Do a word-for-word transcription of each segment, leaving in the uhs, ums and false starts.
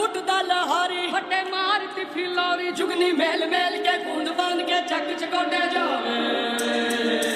ਉੱਠਦਾ ਲਹਾਰੀ ਫੱਟੇ ਮਾਰਦੀ ਫਿਲੌਰੀ ਜੁਗਨੀ ਮੇਲ ਮੇਲ ਕੇ ਗੂੰਦ ਬੰਦ ਕੇ ਚੱਕ ਚਗੋਡੇ ਜਾਵੇ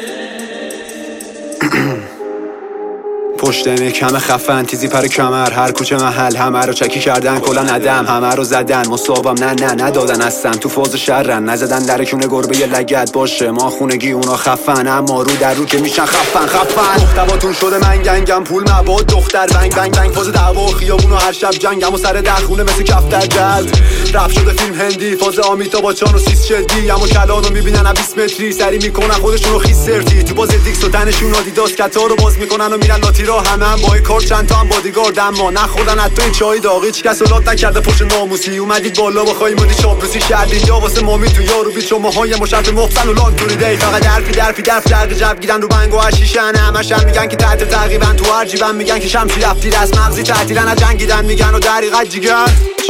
پشت کم خفن تیزی پر کمر هر کوچه محل همه رو چکی کردن کلا ندم همه رو زدن مصابم نه نه ندادن هستن تو فاز شرن نزدن در کونه گربه یه لگت باشه ما خونگی اونا خفن اما رو در رو که میشن خفن خفن محتواتون شده من گنگم پول مباد دختر بنگ بنگ بنگ فاز دعوا خیابون و هر شب جنگم و سر دخونه مثل کفتر جلد رپ شده فیلم هندی فاز آمیتا با چان و سیس شدی اما کلانو میبینن بیست متری سری میکنن خودشونو خیس سرتی تو باز دیکس و تنشون آدیداس کتا رو باز میکنن و میرن لاتی را همه هم با کار چند تا هم بادیگارد اما نخوردن حتی این چای داغی هیچ کس اولاد نکرده پشت ناموسی اومدید بالا بخوایی مودی شابروسی کردید یا واسه مامی تو یارو بید شما های مشرط محسن و لان توری دی فقط درفی درفی درف درق جب گیرن رو بنگ و هشیشن همش هم میگن که تحت تقریبا تو هر جیبن میگن که شمشی رفتی دست مغزی تعطیلن از جنگیدن میگن و دریقت جیگر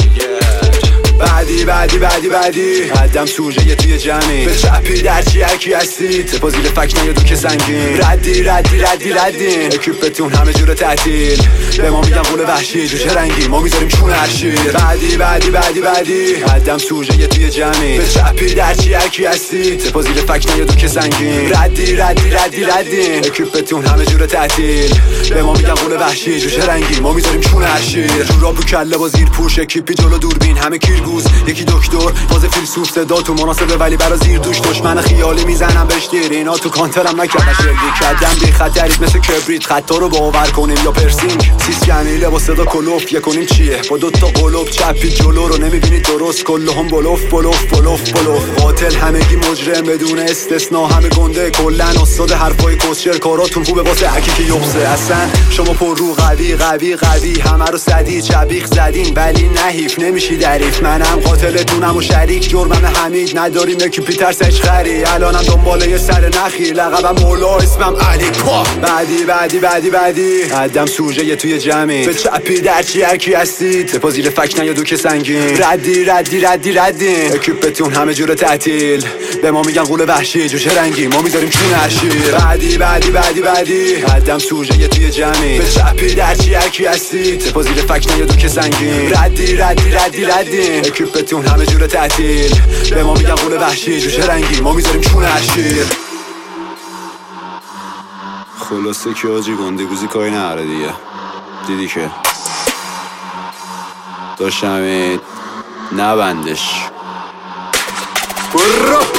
بعدی بعدی بعدی بعدی قدم سوژه توی جمعی به چپی در چی هرکی هستید سپا زیر فک نیادو که سنگین ردی ردی ردی ردین اکیپتون همه جور تعطیل به ما میگن قول وحشی جوشه رنگی ما میذاریم چون هرشیر بعدی بعدی بعدی بعدی قدم سوژه توی جمعی به چپی در چی هرکی هستید سپا زیر فک نیادو که سنگین ردی ردی ردی ردین اکیپتون همه جور تعطیل به ما میگن قول وحشی جوشه رنگی ما میذاریم چون هرشیر جورا بو کله با زیر پوش اکیپی جلو دوربین همه کیر یکی دکتر فاز فیلسوف صدا تو مناسبه ولی برا زیر دوش دشمن خیالی میزنم بهش دیر اینا تو کانترم نکردن شلیک کردم بی خطریت مثل کبریت خطا رو باور کنیم یا پرسینگ سیس جمیله با صدا کلوف یه کنیم چیه با دوتا قلوب چپی جلو رو نمیبینید درست کلهم بلوف بلوف بلوف بلوف قاتل همگی مجرم بدون استثنا همه گنده کلن استاد حرفای کسچر کاراتون خوبه واسه هرکی که یبسه اصلا شما پر رو قوی قوی قوی همه رو صدی چبیخ زدین ولی نحیف نمیشی دریف منم قاتلتونم و شریک جرمم حمید نداریم یکی پیتر سچ خری الانم دنباله یه سر نخی لقبم مولا اسمم علی پا بعدی بعدی بعدی بعدی قدم سوژه یه توی جمعی به چپی در چی هرکی هستید سپا زیر فک نیادو که سنگین ردی ردی ردی ردین اکیپتون همه جور تعطیل به ما میگن قول وحشی جوشه رنگی ما میذاریم چون هرشیر بعدی بعدی بعدی بعدی قدم سوژه یه توی جمعی به چپی در چی هرکی هستید سپا زیر فک نیادو که سنگین ردی ردی ردی ردین اکیپتون همه جور تعطیل به ما میگن قول وحشی جوشه رنگی ما میذاریم چون هرشیر خلاصه که آجی گنده گوزی کاری نهاره دیگه دیدی که داشتم نبندش برو